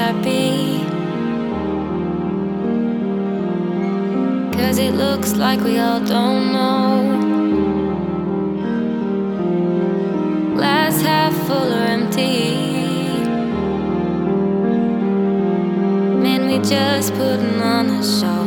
happy, 'cause it looks like we all don't know. Glass half full or empty, man, we just putting on a show.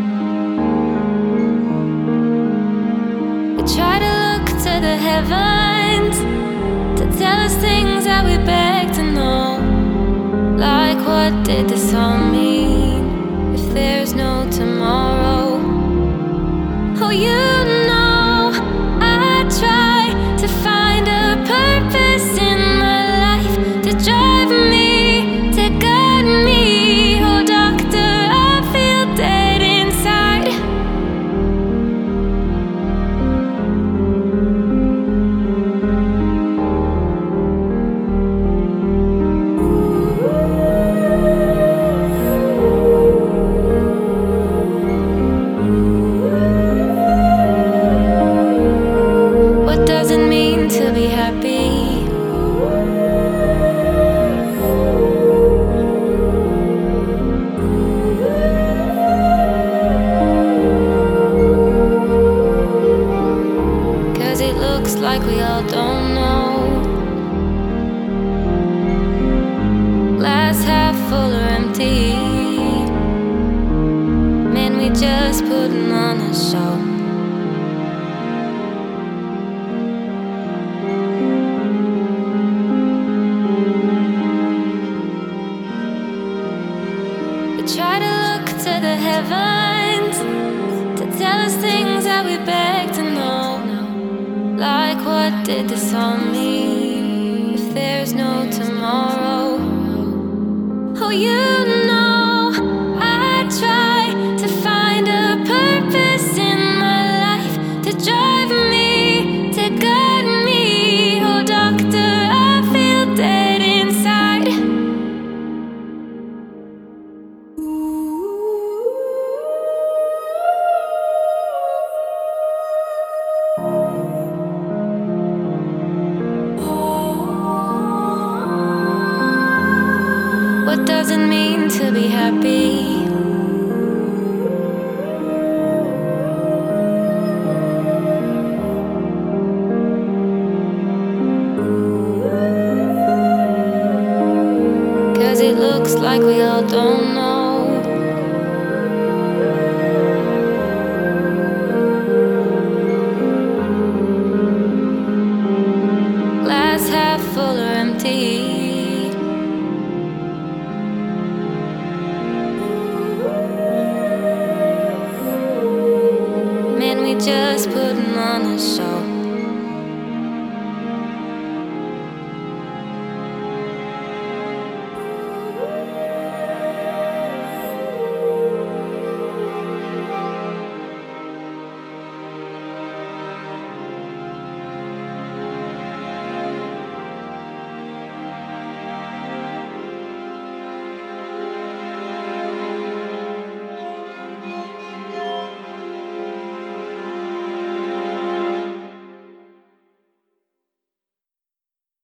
We try to look to the heavens to tell us things that we beg to know. Like, what did this all mean if there's no tomorrow? Oh, you know, I try to find a purpose in my life, to drive me, to guide me. Oh, doctor, I feel dead inside. What does it mean to be happy? 'Cause it looks like we all don't know. Glass half full or empty, man, we just putting on a show. We try to look to the heavens to tell us things that we beg to know. Like, what did this all mean if there's no tomorrow? Oh, you know, I try to find a purpose in my life, to drive me, to guide me. Oh, doctor, I feel dead inside. What does it mean to be happy? 'Cause it looks like we all don't know. Glass half full or empty, man, we just putting on a show.